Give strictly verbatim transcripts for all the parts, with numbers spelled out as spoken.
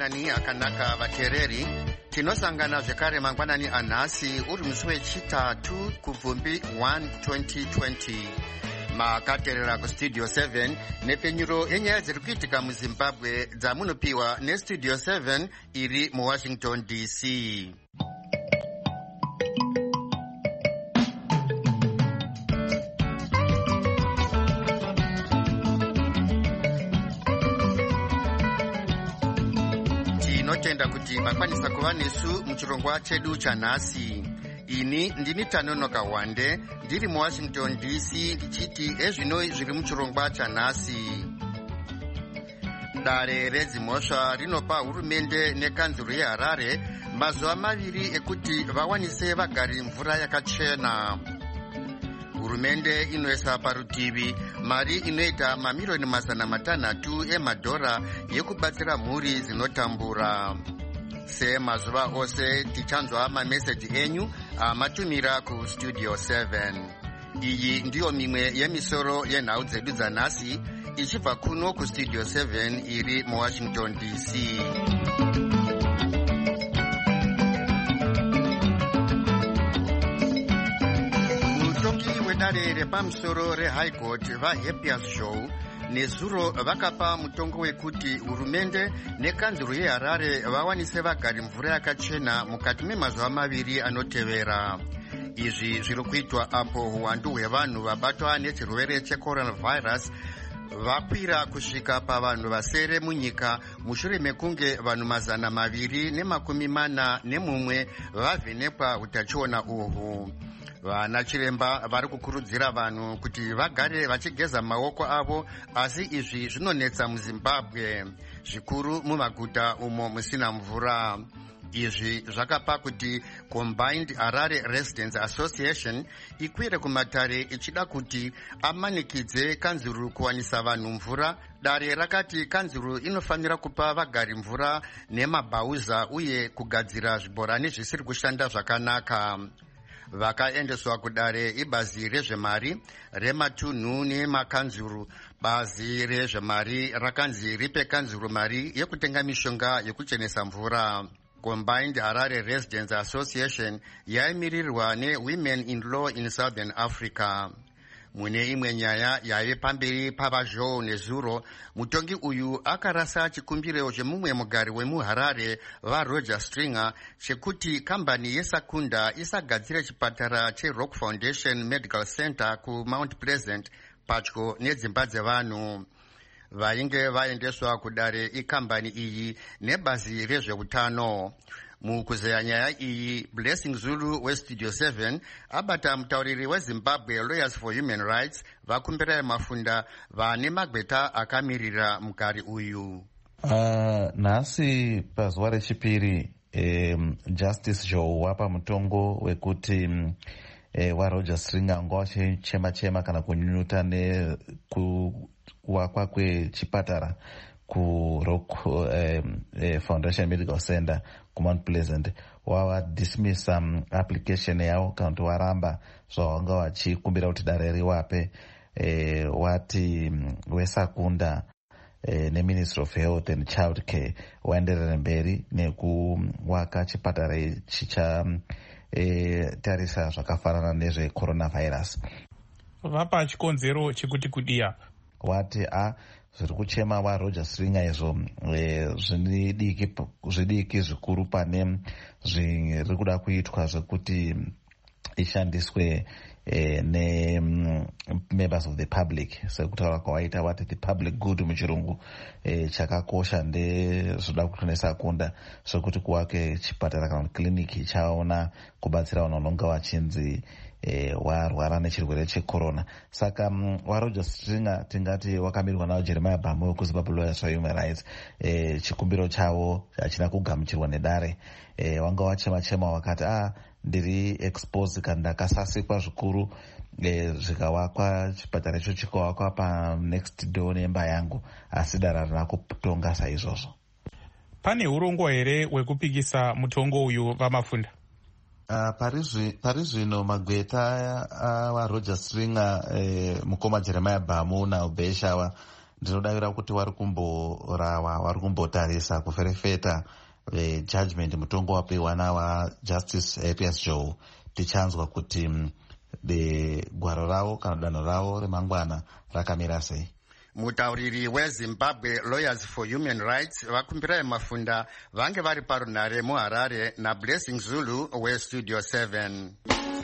mangwanani akanaka vateereri. Tinosangana zvekare mangwanani anhasi uri musi wechitatu kubvumbi one twenty twenty. Makateerera kustudio seven nepenyuro yenyaya dziri kuitika muZimbabwe dzamunopiwa nestudio seven iri muWashington D C. Tinotenda kuti makwanisa kuva nesu muchirongwa chedu chanhasi. Ini ndini Tanonoka Wande ndiri muWashington D C ndichiti ezvino zviri muchirongwa chanhasi. Dare redzimhosva rinopa hurumende nekanzuro yeHarare mazuva maviri ekuti vawanise vagari mvura yakachena. Hurumende inoisa parutivi mari inoita mamilioni mazana matanhatu emadhora yekubatsira mhuri dzinotambura. Semazuva ose tichanzwa mameseji enyu amatumira kustudio seven. Iyi ndiyo mimwe yemisoro yenhau dzedu dzanhasi ichibva kuno kustudio seven iri muWashington D C. Mutongi wedare repamusoro reHigh Court vaHappiest Show nezuro vakapa mutongo wekuti hurumende nekanzuro yeHarare vawanise vagari mvura yakachena mukati memazuva maviri anotevera. Izvi zviri kuitwa apo uwandu hwevanhu vabatwa nechirwere checoronavirus vakwira kusvika pavanhu vasere munyika mushure mekunge vanhu mazana maviri nemakumi mana nemumwe vavhenekwa utachiona uhwu. Vana chiremba vari kukurudzira vanhu kuti vagare vachigeza maoko avo, asi izvi zvinonetsa muZimbabwe, zvikuru mumaguta umo musina mvura. Izvi zvakapa kuti Combined Harare Residents Association ikwire kumatare ichida kuti amanikidze kanzuru kuwanisa vanhu mvura. Dare rakati kanzuru inofanira kupa vagari mvura nemabhauza uye kugadzira zvibhorani zvisiri kushanda zvakanaka. Vakaendeswa kudare ibazi rezvemari rematunhu nemakanzuru. Bazi rezvemari rakanzi ripe kanzuru mari yekutenga mishonga yekuchenesa mvura. Combined Harare Residents Association yaimirirwa neWomen in Law in Southern Africa. Mune imwe nyaya yaive pamberi pavazhou nezuro, mutongi uyu akarasa chikumbiro chemumwe mugari wemuHarare vaRoger Stringer chekuti kambani yeSakunda isagadzire chipatara cheRock Foundation Medical Center kuMount Pleasant padyo nedzimba dzevanhu. Vainge vaendeswa kudare ikambani iyi nebazi rezveutano. Mukuzeya nyaya iyi, Blessing Zulu westudio seven abata mutauriri weZimbabwe Lawyers for Human Rights vakumbira mafunda vane magweta akamirira mugari uyu. Uh, nhasi pazuva rechipiri um, Justice Joe wapa mutongo wekuti um, eh, waRoger Stringer anga wachema chema kana kunyunyuta nekuwakwa kwechipatara kuRock um, eh, Foundation Medical Center kuMount Pleasant wava dismiss um, application yavo kana kuti waramba zvavanga vachikumbira kuti dare riwape. eh, wati um, weSakunda eh, neMinistry of Health and Child Care waenderera mberi nekuwaka chipatara ichi cha eh, tarisa zvakafanana nezvecoronavirus. Vapa chikonzero chekuti kudia wati a zviri kuchema waRoger Stringer izvo e, zvidiki zvikuru pane zviri kuda kuitwa zvekuti ishandiswe e, ne um, members of the public. Sekutaura kwawaita wati the public good muchirungu. e, chakakosha ndezvoda kutonesa kunda zvekuti kuwake chipatara kana kliniki chaona kubatsira vanhu vanonga vachinzi E, warwara nechirwere checorona. Saka um, waRoger Stringer tingati wakamirirwa nawo Jeremiah Bamo kuZimbabwe Lawyers for Human Rights. E, chikumbiro chavo hachina kugamuchirwa nedare. E, wanga wachema chema wakati ah ndiri expose kana ndakasasikwa zvikuru e, zvikawakwa chipatara icho chikawakwa pa next door nemba yangu, asi dare harina kutonga saizvozvo. Pane urongwa here hwekupikisa mutongo uyu vamafunda? Uh, pari zvino magweta awaRoger Stringer eh, mukoma Jeremiah Bamo naUbeshawa ndinodavira kuti wari kumborava wari kumbotarisa kuferefeta e, judgment mutongo wapiwa nawajustice Apias Joe tichanzwa kuti de gwaro ravo kana danho ravo remangwana rakamira sei. Mutauriri weZimbabwe Lawyers for Human Rights vakumbira mafunda vange vari parunhare muHarare naBlessing Zulu weStudio seven.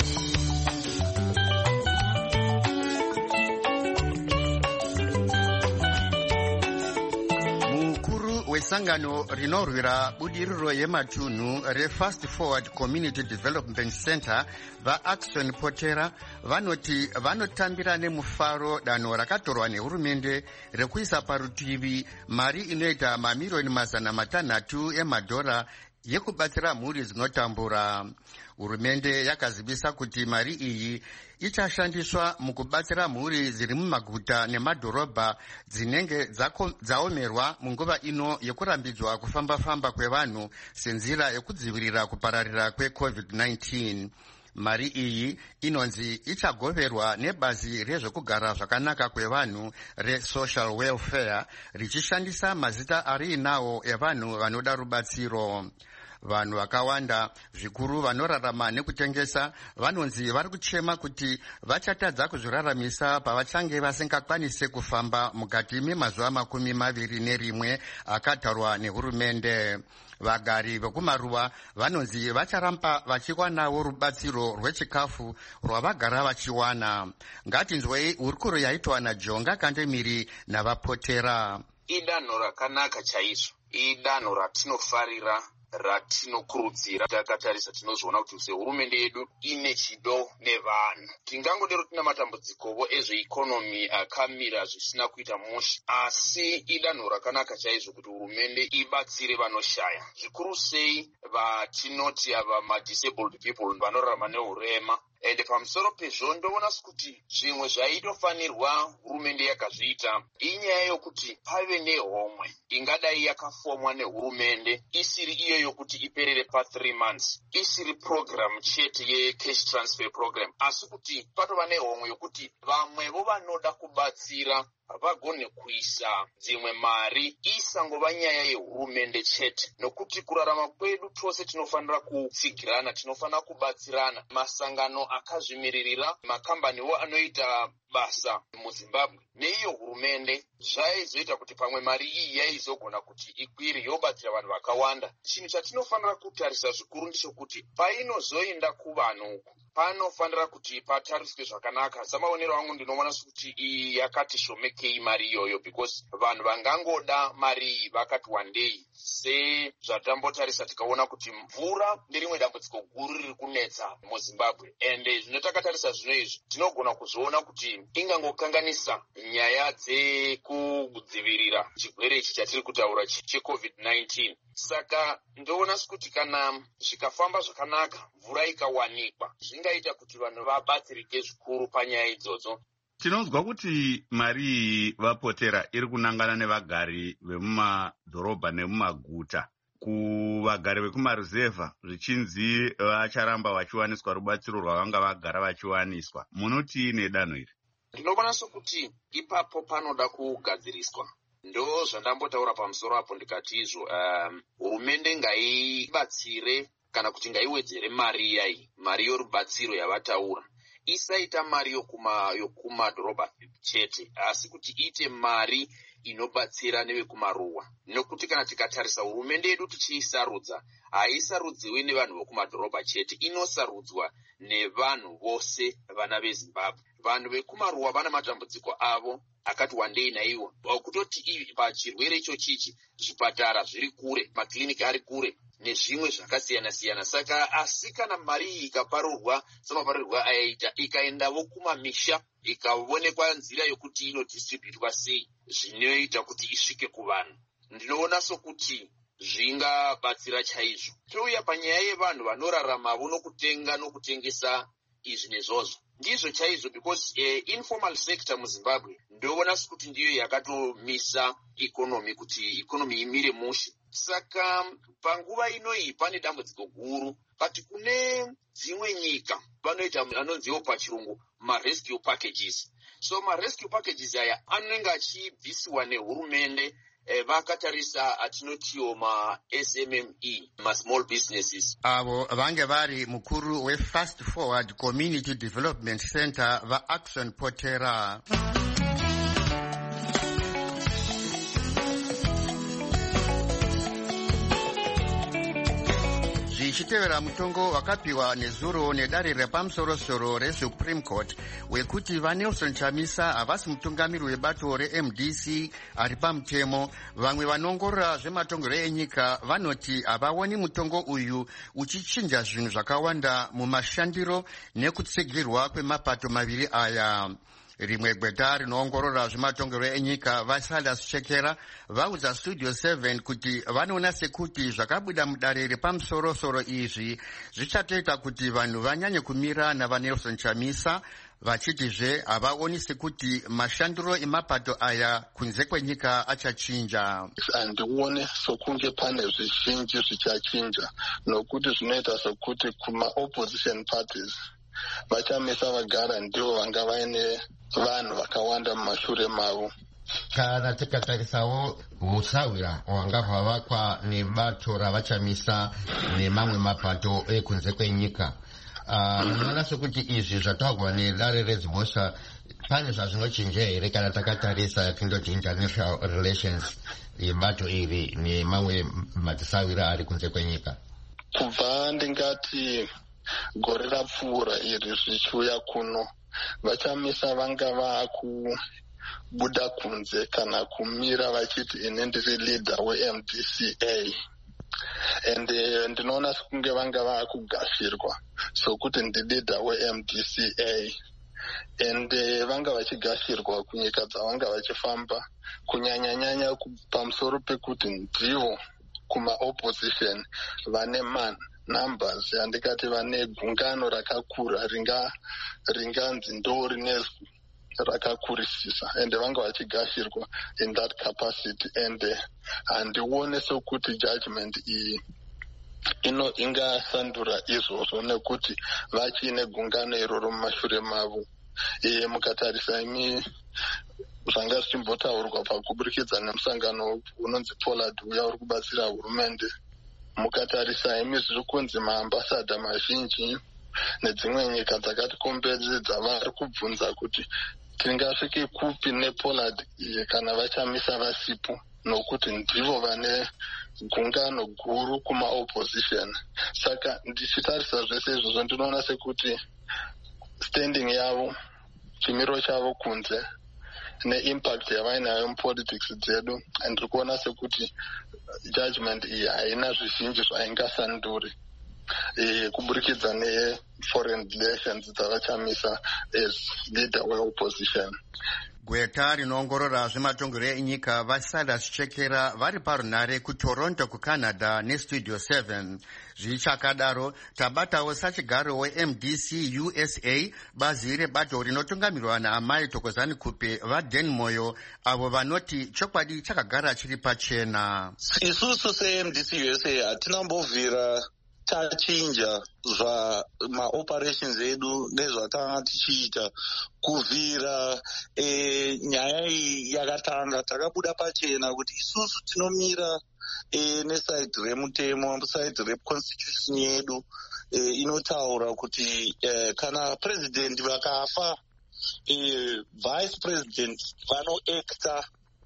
Sangano rinorwira budiriro yematunhu reFast Forward Community Development Center vaAxon Potera vanoti vanotambira nemufaro danho rakatorwa nehurumende rekuisa parutivi mari inoita mamiliyoni mazana matanhatu emadhora yekubatsira mhuri dzinotambura. Hurumende yakazivisa kuti mari iyi ichashandiswa mukubatsira mhuri dziri mumaguta nemadhorobha dzinenge dzaomerwa munguva ino yekurambidzwa kufamba-famba kwevanhu senzira yekudzivirira kupararira kwecovid nineteen. Mari iyi inonzi ichagoverwa nebazi rezvekugara zvakanaka kwevanhu resocial welfare richishandisa mazita ari inawo evanhu vanoda rubatsiro. Vanhu vakawanda zvikuru vanorarama nekutengesa vanonzi vari kuchema kuti vachatadza kuzviraramisa pavachange vasingakwanise kufamba mukati memazuva makumi maviri nerimwe akatarwa nehurumende. Vagari vekumaruwa vanonzi vacharamba vachiwanawo rubatsiro rwechikafu rwavagara vachiwana. Ngatinzwei hurukuro yaitwa naJonga Kandemiri navaPotera. Idanho rakanaka chaizvo, idanho ratinofarira, ratinokurudzira. Takatarisa tinozoona kuti sehurumende yedu ine chido nevanhu. Tingangodero tina matambudzikowo ezveikonomi akamira zvisina kuita musha, asi idanho rakanaka chaizvo kuti hurumende ibatsire vanoshaya, zvikuru sei vatinoti ava madisabled people, vanorarama neurema. Ende pamusoro pezvo ndoona kuti zvimwe zvaitofanirwa hurumende yakazviita inyaya yokuti pave nehomwe ingadai yakafomwa nehurumende isiri iyo yokuti iperere pa three months, isiri program chete ye cash transfer program, asi kuti patova nehomwe yokuti vamwevo vanoda kubatsira vagone kuisa dzimwe mari isangova nyaya yehurumende chete, nokuti kurarama kwedu tose tinofanira kutsigirana, tinofanira kubatsirana. Masangano akazvimiririra, makambaniwo anoita basa muZimbabwe neiyo hurumende zvaizoita kuti pamwe mari iyi yaizogona kuti ikwire yobatsira vanhu vakawanda. Chinhu chatinofanira kutarisa zvikuru ndichokuti painozoenda kuvanhu uku panofanira kuti patariswe zvakanaka. Samaonero angu ndinoona kuti iyi yakati shomekei mari iyoyo, because vanhu vangangoda mari iyi vakati wandei. Se zvatambotarisa tikaona kuti mvura nerimwe dambudziko guru riri kunetsa muZimbabwe, ende zvinotakatarisa zvino izvi tinogona kuzoona kuti ingangokanganisa nyaya dzekudzivirira chirwere ichi chatiri kutaura checovid nineteen. Saka ndoona kuti kana zvikafamba zvakanaka, mvura ikawanikwa, zvingaita kuti vanhu vabatsirike zvikuru panyaya idzodzo. Tinonzwa kuti mari iyi vaPotera iri kunangana nevagari vemumadhorobha nemumaguta. Kuvagari vekumaruzevha zvichinzi vacharamba vachiwaniswa rubatsiro rwavanga vagara vachiwaniswa. Munoti nedanho iri? Ndinoona sokuti ipapo panoda kugadziriswa. Ndo zvandambotaura pamusoro apo ndikati izvo, um, hurumende ngaibatsire kana kuti ngaiwedzere mari iyayi, mari yorubatsiro yavataura. Isaita mari yokuma yokumadhorobha chete, asi kuti ite mari inobatsira nevekumaruwa. Nokuti kana tikatarisa hurumende yedu tichiisarudza, haisarudziwi nevanhu vokumadhorobha chete, inosarudzwa nevanhu vose vana veZimbabwe. Vanhu vekumaruwa vana matambudziko avo akati wandei naiwo, kutoti pachirwere icho chichi zvipatara zviri kure, makliniki ari kure nezvimwe zvakasiyana siyana. Saka asi kana mari iyi ikaparurwa samaparurirwa ayaita, ikaendavo kumamisha, ikaonekwa nzira yokuti inodistributwa sei, zvinoita kuti isvike kuvanhu, ndinoona sokuti zvingabatsira chaizvo. Touya panyaya yevanhu vanorarama nokutenga nokutengesa izvi nezvozvo, ndizvo chaizvo, because uh, informal sector muZimbabwe ndoona kuti ndiyo yakatomisa economy kuti economy imire mushe. Saka panguva inoyi pane dambudziko guru, but kune dzimwe nyika vanoita anonziwo pachirungu ma rescue packages. So marescue packages aya anenge achibvisiwa nehurumende vakatarisa atinotiwo ma-S M M E, ma-small businesses. Avo vange vari mukuru we-Fast Forward Community Development Center va-Action Potera. Zvichitevera mutongo wakapiwa nezuro nedare repamusoro-soro reSupreme Court wekuti vaNelson Chamisa havasi mutungamiri webato reM D C ari pamutemo, vamwe vanongorora zvematongero enyika vanoti havaoni mutongo uyu uchichinja zvinhu zvakawanda mumashandiro nekutsigirwa kwemapato maviri aya. Rimwe gweta rinoongorora zvematongero enyika vaSilas Chekera vaudza Studio seven kuti vanoona sekuti zvakabuda mudare repamusoro-soro izvi zvichatoita kuti vanhu vanyanye kumira navaNelson Chamisa, vachitizve havaoni sekuti mashandiro emapato aya kunze kwenyika achachinja. Handione sokunge pane zvizhinji zvichachinja, nokuti zvinoita sokuti kuma-opposition parties vachamisa vagara ndivo vanga vaine vanhu vakawanda mumashure mavo. Kana tikatarisawo usawira hwanga hwavakwa nebato ravachamisa nemamwe mapato ekunze kwenyika, munoona sekuti izvi zvataurwa nedare redzimhosva pane zvazvinochinja here kana takatarisa tindoti international relations yebato iri nemamwe matisawira ari kunze kwenyika? Kubva ndingati gore rapfuura iri zvichiuya kuno, vachamisa vanga vakubuda kunze kana kumira vachiti ine ndiri leader weM D C A, and ndinoona sekunge vanga vakugashirwa sokuti ndi leader weM D C A, and vanga vachigashirwa kunyika dzavanga vachifamba, kunyanyanyanya pamusoro pekuti ndivo kuma-opposition vane man numbers, andikati vane gungano rakakura ringa ringanzi ndori nezwi rakakurisisa, ende vanga vachigashirwa in that capacity, and handione sokuti judgment iyi ino ingasandura izvozvo nekuti vachine gungano iroro mumashure mavo. E, mukatarisa imi zvanga zvichimbotaurwa pakuburikidza nemusangano unonzi Pollard uya uri kubatsira hurumende, mukatarisa imi zviri kunzi maambasada mazhinji nedzimwe nyika dzakatikomberedza vari kubvunza kuti tingasvike kupi nePollard iyi kana vachamisa vasipo, nokuti ndivo vane gungano guru kuma-opposition. Saka ndichitarisa zvese izvozvo ndinoona sekuti standing yavo, chimiro chavo kunze neimpact yavainayo mupolitics dzedu, ndiri kuona sekuti judgment iyi haina zvizhinji zvaingasanduri e, kuburikidza neforeign relations dzavachamisa as leader weopposition. Gweta rinoongorora zvematongero enyika vaSilas Chekera vari parunhare kuToronto kuCanada neStudio seven. Zvichakadaro tabatawo sachigaro weM D C U S A, bazi rebato rinotungamirwa naamai Thokozani Kupe vaDenmoyo, avo vanoti chokwadi chakagara chiri pachena. Isusu seM D C U S A hatinambovhira tachinja zva maoperations edu nezvatanga tichiita kuvhira e, nyaya iyi yakatanga takabuda pachena kuti isusu tinomira e, nesaidi remutemo, saidi reconstitution yedu e, inotaura kuti e, kana president vakafa e, vice president vanoacta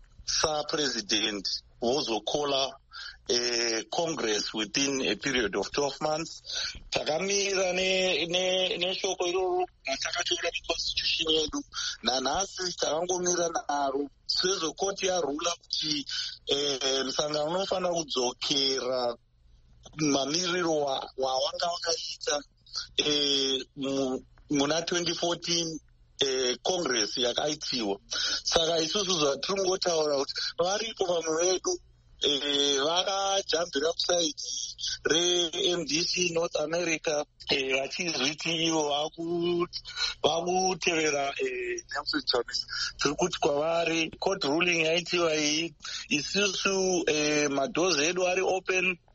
sapresident vozokola Uh, Congress within a period of twelve months. Takamira ne ne neshoko iroro natakatora constitution yedu nanhasi takangomira naro sezokoti yarula kuti musangano unofanira kudzokera mamiriro wawanga wakaita muna twenty fourteen Eh, Congress yakaitiwa. Saka isusu zvatiri kungotaura kuti varipo vamwe vedu Eh, vakajambira kusaidi reM D C North America vachizviti eh, ivo vakutevera eh, Nelson Chamisa. Tiri kuti kwavari court ruling yaitiwa iyi isusu eh, madhozi edu ari open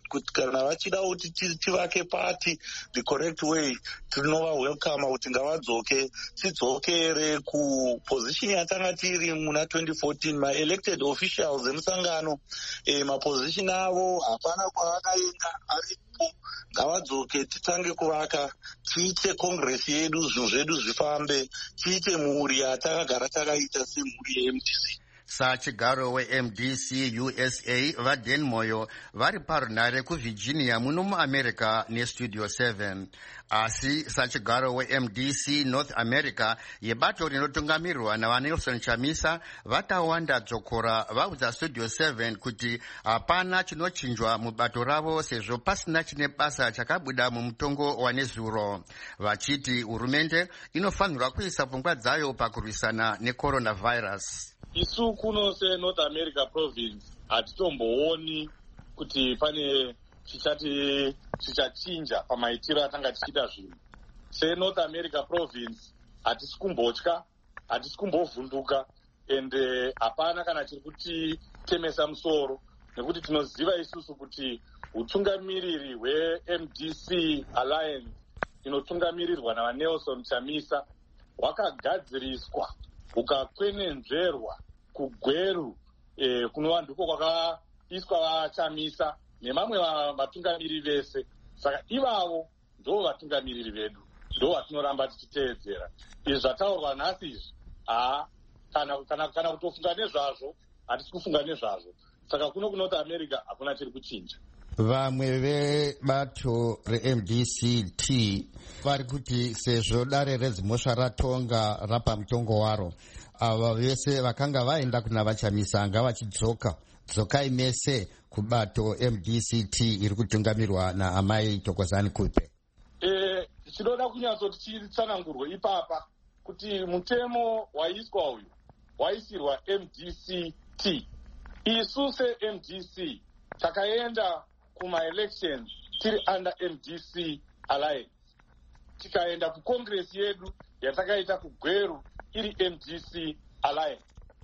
kuti kana vachida kuti tivake pati the correct way, tinova welcome kuti ngavadzoke tidzokere kuposition yatanga tiri muna twenty fourteen. Ma-elected officials emusangano e, maposition avo hapana kwavakaenda aripo, ngavadzoke titange kuvaka, tiite congress yedu, zvinhu zvedu zvifambe, tiite mhuri yatakagara takaita semhuri ye-M D C. Sachigaro we-M D C U S A vaDan Moyo vari parunhare kuvirginia muno muamerica nestudio seven. Asi sachigaro we-M D C North America yebato rinotungamirirwa navaNelson Chamisa vatawanda dzokora vaudza studio seven kuti hapana chinochinjwa mubato ravo sezvo pasina chine basa chakabuda mumutongo wanezuro, vachiti hurumende inofanirwa kuisa pfungwa dzayo pakurwisana necoronavirus. Isu kuno seNorth America province hatitombooni kuti pane chichati chichachinja pamaitiro atanga tichita zvinhu. SeNorth America province hatisi kumbotya, hatisi kumbovhunduka, ende hapana kana chiri kutitemesa musoro, nekuti tinoziva isusu kuti utungamiriri hwe-M D C Alliance inotungamirirwa navaNelson Chamisa hwakagadziriswa ukakwenenzverwa kugweru e, kunova ndiko kwakaiswa vachamisa nemamwe vatungamiriri vese. Saka ivavo ndo vatungamiriri vedu, ndo vatinoramba tichiteedzera. Izvi zvataurwa nhasi izvi haa kana, kana, kana kutofunga nezvazvo hatisi kufunga nezvazvo. Saka kuno kuNorth America hakuna chiri kuchinja. Vamwe vebato re-M D C T vari kuti sezvo dare redzimhosva ratonga rapa mutongo waro, ava vese vakanga vaenda kuna vachamisa anga vachidzoka dzokai mese kubato M D C T iri kutungamirwa naamai Thokozani Kupe. E, chinoda kunyatsoti chitsanangurwe ipapa kuti mutemo waiswa uyu waisirwa M D C T. Isu se-M D C takaenda kuma-election tiri under M D C Alliance, tikaenda kucongress yedu yatakaita kugweru iri M D C Alliance.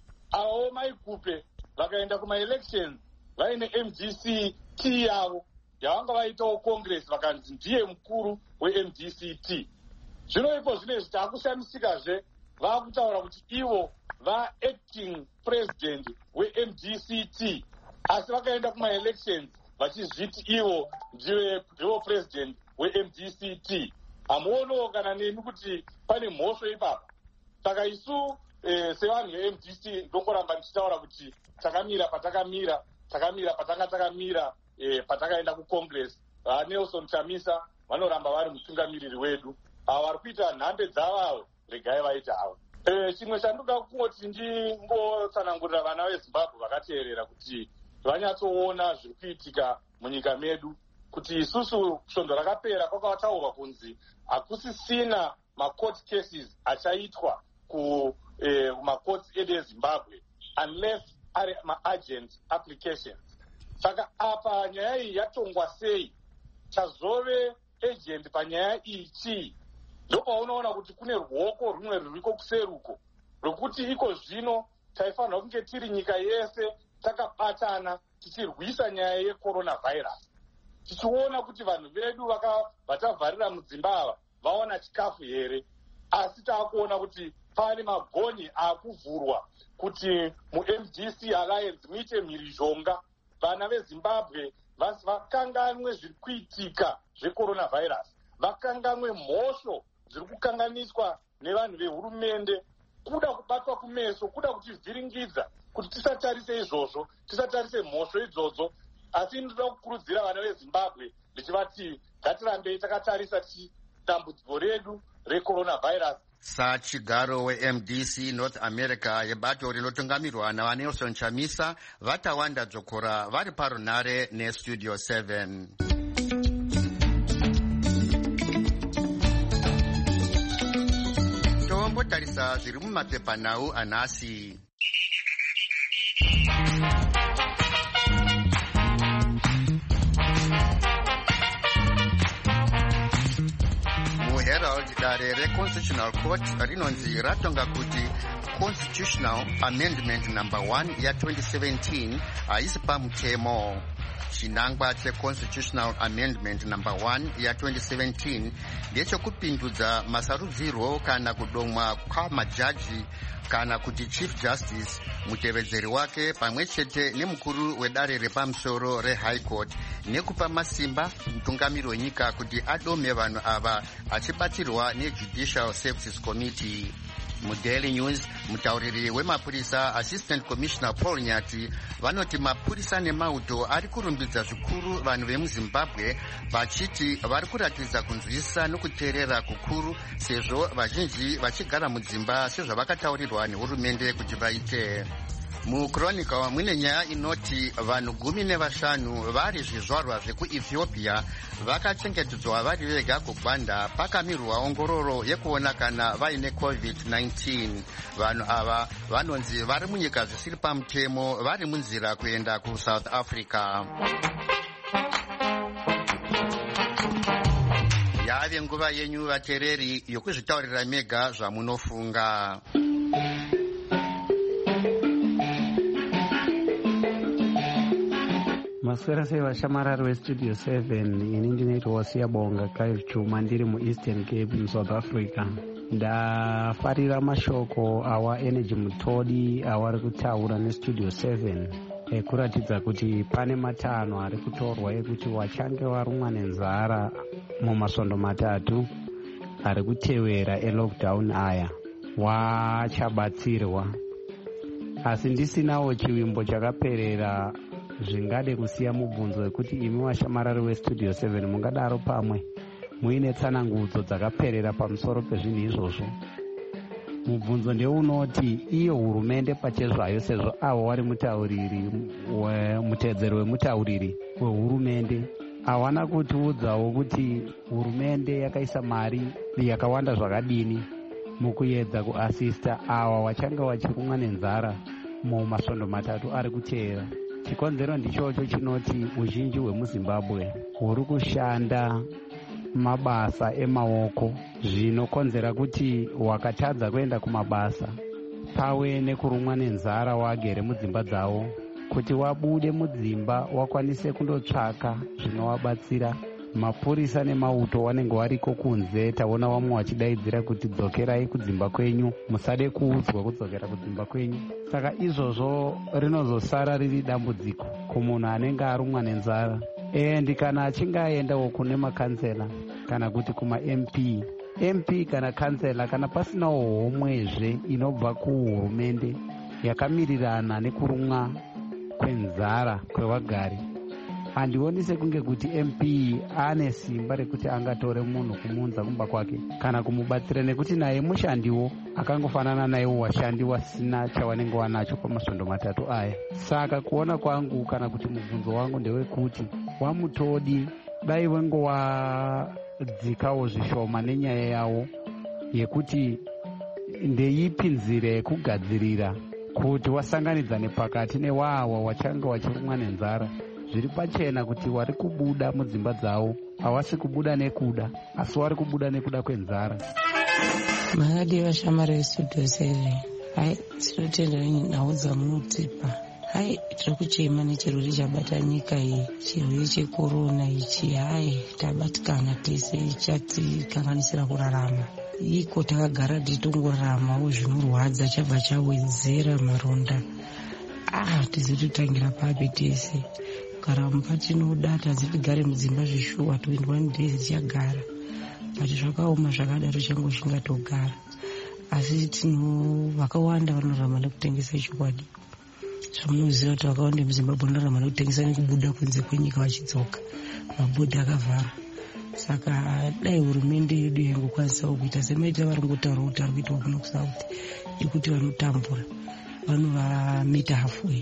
Avo maikupe vakaenda kuma-election vaine M D C T yavo yavanga vaitawo congress vakanzi ndiye mukuru we-M D C T. Zvino ipo zvinezvi taakushamisikazve vaakutaura kuti ivo va-acting president we-M D C T, asi vakaenda kuma-elections vachizviti ivo ndivo president we-M D C T. Hamuono kana nemi kuti pane mhosvo ipapa. Saka isu eh, sevanhu ve-M D C ndongoramba ndichitaura kuti takamira patakamira, takamira patanga takamira eh, patakaenda kucongress. VaNelson Chamisa vanoramba vari mutungamiriri wedu. Ava vari kuita nhambe dzavavo, regai vaita havo. Eh, chimwe chandoda kungoti ndingotsanangurira vana veZimbabwe vakateerera kuti vanyatsoona zviri kuitika munyika medu, kuti isusu svondo rakapera kwakataurwa kunzi hakusisina ma-court cases achaitwa kumacourts eh, edu eZimbabwe unless ari ma-urgent applications. Saka apa nyaya iyi yatongwa sei, chazove agent panyaya iyi chii? Ndopaunoona kuti kune ruoko rumwe ruriko kuseruko rokuti iko zvino taifanira kunge tiri nyika yese takabatana tichirwisa nyaya yecoronavirus, tichiona kuti vanhu vedu vatavharira mudzimba ava vaona chikafu here. Asi taakuona kuti pane magonhi akuvhurwa kuti mu-M D C Alliance muite mhirizhonga, vana veZimbabwe vakanganwe zviri kuitika zvecoronavirus, vakanganwe mhosvo dziri kukanganiswa nevanhu vehurumende, kuda kubatwa kumeso, kuda kutivhiringidza kuti tisatarise izvozvo, tisatarise mhosvo idzodzo. Asi ndinoda kukurudzira vana veZimbabwe ndichivati ngatirambei takatarisa dambudziko redu recoronavirus. Sachigaro we-M D C North America yebato rinotungamirwa navaNelson Chamisa vatawanda dzokora vari parunhare nestudio seven. Tombotarisa zviri mumapepanhau anhasi. Herald dare reConstitutional Court rinonzi ratonga kuti Constitutional Amendment number one ya twenty seventeen haisi pamutemo. chinangwa checonstitutional amendment number one ya twenty seventeen ndechekupindudza masarudzirwo kana kudomwa kwamajaji kana kuti chief justice, mutevedzeri wake pamwe chete nemukuru wedare repamusoro rehigh court, nekupa masimba mutungamiri wenyika kuti adome vanhu ava achibatsirwa nejudicial services committee. MuDaily News, mutauriri wemapurisa assistant commissioner Paul Nyati vanoti mapurisa nemauto ari kurumbidza zvikuru vanhu vemuZimbabwe vachiti vari kuratidza kunzwisisa nokuteerera kukuru sezvo vazhinji vachigara mudzimba sezvavakataurirwa nehurumende kuti vaite. MuChronicle mune nyaya inoti vanhu gumi nevashanu vari zvizvarwa zvekuEthiopia vakachengetedzwa vari vega kugwanda pakamirwa ongororo yekuona kana vaine covid nineteen. Vanhu ava vanonzi vari munyika zvisiri pamutemo vari munzira kuenda kuSouth Africa. Yave nguva yenyu vateereri yokuzvitaurira mega zvamunofunga. Maswera sei vashamarari vestudio seven, ini ndinoitwa Wasiyabonga Clive Chuma ndiri muEastern Cape muSouth Africa. Ndafarira mashoko awa Energy Mutodi awari kutaura nestudio seven ekuratidza kuti pane matanho ari kutorwa ekuti wachange warumwa nenzara mumasvondo matatu ari kutevera elockdown aya wachabatsirwa. Asi ndisinawo chivimbo chakaperera zvingade kusiya mubvunzo wekuti imi washamarari westudio seven mungadaro pamwe muine tsanangudzo dzakaperera pamusoro pezvinhu izvozvo. Mubvunzo ndeunoti iyo hurumende pachezvayo, sezvo avo wari mutauriri mutedzero wemutauriri wehurumende hawana kutiudzawo kuti hurumende yakaisa mari yakawanda zvakadini mukuedza kuasista awa wachange vachirumwa nenzara mumasvondo matatu ari kuteera. Chikonzero ndichocho chinoti uzhinji hwemuZimbabwe huri kushanda mabasa emaoko, zvinokonzera kuti wakatadza kuenda kumabasa pave nekurumwa nenzara wagere mudzimba dzavo, kuti wabude mudzimba wakwanise kundotsvaka zvinowabatsira. Mapurisa nemauto wanenge wariko kunze, taona vamwe vachidaidzira kuti dzokerai kudzimba kwenyu, musade kuudzwa kudzokera kudzimba kwenyu. Saka izvozvo rinozosara riri dambudziko kumunhu anenge arumwa nenzara. And kana achinge aendawo kune makansela kana kuti kuma M P M P kana kansela, kana pasinawo homwezve inobva kuhurumende yakamirirana nekurumwa kwenzara kwevagari, handioni sekunge kuti M P ane simba rekuti angatore munhu kumunza kumba kwake kana kumubatsira, nekuti naye mushandiwo akangofanana naiwo washandi wasina chawanenge wanacho pamasvondo matatu aya. Saka kuona kwangu kana kuti mubvunzo wangu ndewekuti waMutodi dai wengo wadzikawo zvishoma nenyaya yawo yekuti ndeipi nzira yekugadzirira kuti wasanganidzane pakati newawa wachange wachirumwa nenzara. Zviri pachena kuti wari kubuda mudzimba dzavo havasi kubuda nekuda, asi wari kubuda nekuda kwenzara. Makadi vashamari vestudio seven, hai tinotenda nhau dzamunotipa. Hai tiri kuchema nechirwere chabata nyika iyi, chirwere chekorona ichi. Hai tabatikana tese, chatikanganisira kurarama. Iko takagara tichitongoraramawo zvinorwadza, chabva chawedzera maronda. Ah, tizototangira papi tese. Karamba tinoda tadzitigare mudzimba zvishuwa twenty-one days tichagara, but zvakaoma zvakadaro changu chingatogara. Asi tino vakawanda vanorarama nekutengesa chokwadi. Zvamunoziva kuti vakawanda muZimbabwe vanorarama nekutengesa nekubuda kunze kwenyika vachidzoka, mabhodhi akavhara. Saka dai hurumende yedu yangokwanisawo kuita semaitira vari ngotaura kuti ari kuitwa kuno kuSouth, ekuti vanotambura vanovamita halfway.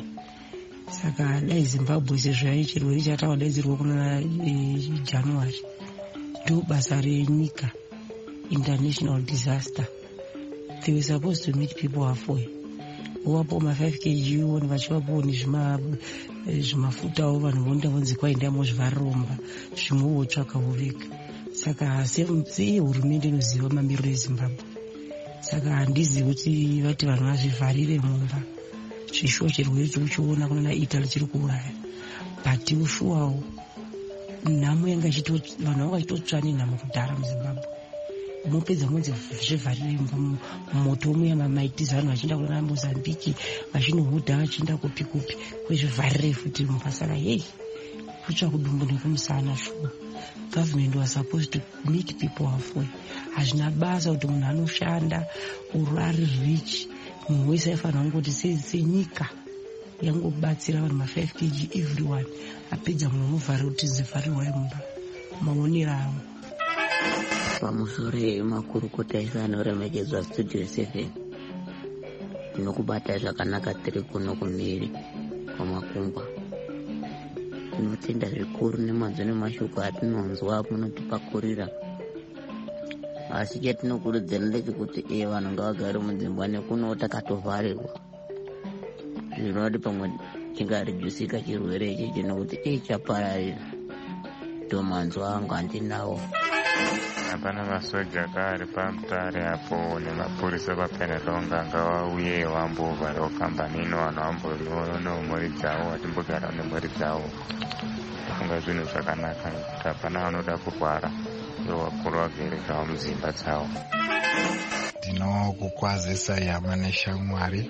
Saka dai Zimbabwe sezvo chirwere chatawadaidzirwa kuna January ndo basa renyika, international disaster. They were supposed to meet people halfway. Wapo ma five kilograms woni vachivapo nezvima zvimafutawo vanhu vonda vonzi kwaenda muzvivaromba zvimwe wotsvaka woveka. Saka sei hurumende inoziva mamiriro eZimbabwe. Saka handizivi kuti vati vanhu vazvivharire mumba. Zvishuwa chirwere tiri kuchiona kuna Italy chiri kuuraya. but ushuwawo nhamo yanga vanhu vanga vachitotsva nenhamo kudhara muzimbabwe. Mopedza mwedzi zvivharire moto muya mamaitiza vanhu vachienda kuna Mozambique vachinohudha vachienda kupi kupi kwezvivharire futi mupasaka hei kutsva kudumbu nekumusana shuwa. Government was supposed to meet people halfway. Hazvina basa kuti munhu anoshanda uri ari rich munhu wese aifanira kungoti senyika yangobatsira vanhu ma five kilograms everyone apedza munhu unovhara kuti zivharirwa mumba maonero avo. Pamusoro emakurukota ese anoremekedzwa Studio seven tinokubata zvakanaka tiri kuno kumhiri kwamakungwa. Tinotenda zvikuru nemazvo nemashoko atinonzwa munotipakurira, asi chatinokurudzira ndechekuti e vanhu ngavagare mudzimba nekuno takatovharirwa zvinoti pamwe chingarijusika chirwere ichi nekuti e chapararira. Tomanzwa angu handinawo. Hapana masoja kari pamutare apo nemapurisa papenelonga ngavauye wambovharawo kambani ino vanhu vambonoonawo mhuri dzavo vatimbogara nemhuri dzavo. Kufunga zvinhu zvakanaka kuti hapana vanoda kurwara ivo vakuru vagere zvavo mudzimba dzavo. Ndinokukwazisai hama neshamwari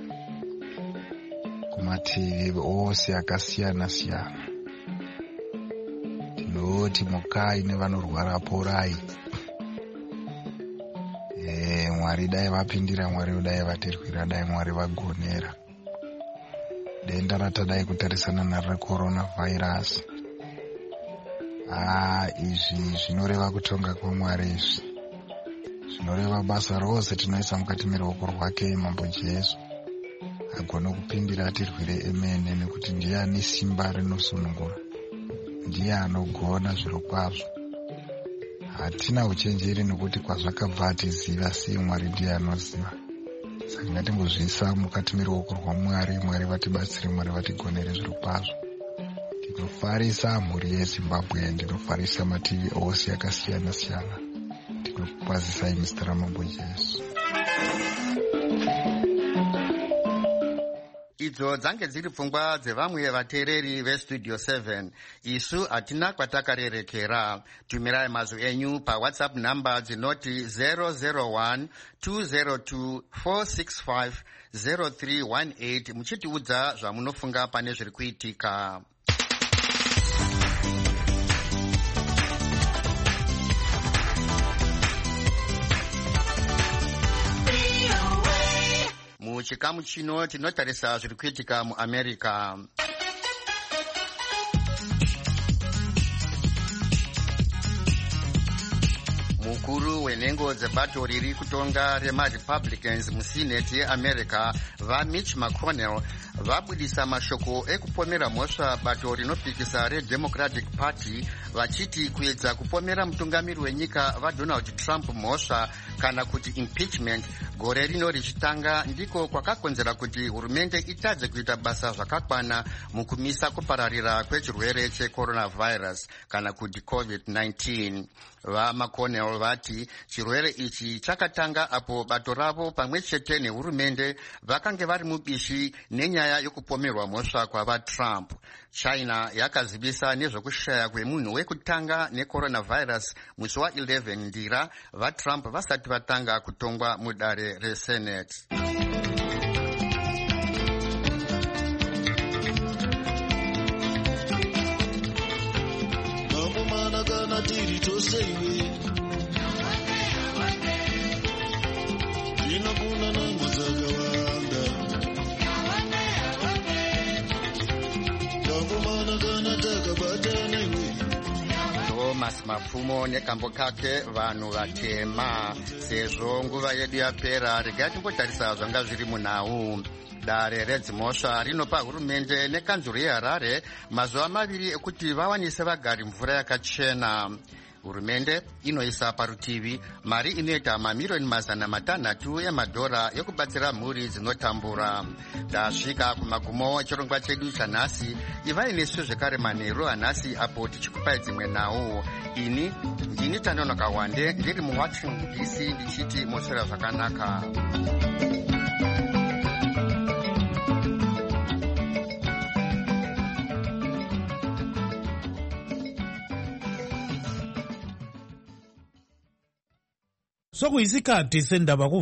kumativi ose akasiyana siyana. Tinoti mukai nevanorwara porai. E, Mwari dai vapindira, Mwari dai vatirwira, dai Mwari vagonera. Denda ratadai kutarisana naro coronavirus. Ah, izvi zvinoreva kutonga kwaMwari izvi. Zvinoreva basa rose tinoisa mukati meruoko rwake Mambo Jesu. Agona kupindira atirwire emene nekuti ndiye ane simba rinosunungura. Ndiye anogona zviro kwazvo. Hatina uchenjeri nekuti kwazvakabva hatiziva, si Mwari ndiye anoziva. Saka ngatimbozviisa mukati meruoko rwaMwari. Mwari vatibatsire, Mwari vatigonere zviro kwazvo. Ndinofarisa mhuri yeZimbabwe, ndinofarisa mativi ose akasiyana siyana. Ndinokukwazisai muzita raMambo Jesu. Idzo dzange dziri pfungwa dzevamwe vateereri veStudio seven. Isu hatina kwatakarerekera. Tumirai mazwi enyu paWhatsApp namba dzinoti zero zero one two zero two four six five zero three one eight muchitiudza zvamunofunga pane zviri kuitika. Muchikamu chino tinotarisa zviri kuitika muAmerica. Mukuru wenhengo dzebato riri kutonga remaRepublicans muSenate yeAmerica vaMitch McConnell vabudisa mashoko ekupomera mhosva bato rinopikisa reDemocratic Party vachiti kuedza kupomera mutungamiri wenyika vaDonald Trump mhosva kana kuti impeachment gore rino richitanga ndiko kwakakonzera kuti hurumende itadze kuita basa zvakakwana mukumisa kupararira kwechirwere checoronavirus kana kuti covid nineteen. VaMcConnell vati chirwere ichi chakatanga apo bato ravo pamwe chete nehurumende vakange vari mubishi nenyaya yokupomerwa mhosva kwavaTrump. China yakazivisa nezvekushaya kwemunhu wekutanga necoronavirus musi wa11 ndira vaTrump vasati vatanga kutongwa mudare reSenate. Thomas Mapfumo nekambo kake vanhu vatema. Sezvo nguva yedu yapera, regai timbotarisa zvanga zviri munhau. Dare redzimhosva rinopa hurumende nekanzuro yeHarare mazuva maviri ekuti vawanise vagari mvura yakachena. Hurumende inoisa parutivi mari inoita mamiriyoni mazana matanhatu emadhora yokubatsira mhuri dzinotambura. Tasvika kumagumo echirongwa chedu chanhasi. Ivai nesu zvekare manheru anhasi apo tichikupai dzimwe nhau. Ini ndini Tanonoka Wande ndiri muWashington D C ndichiti moswera zvakanaka. sokuyisikhathi sendaba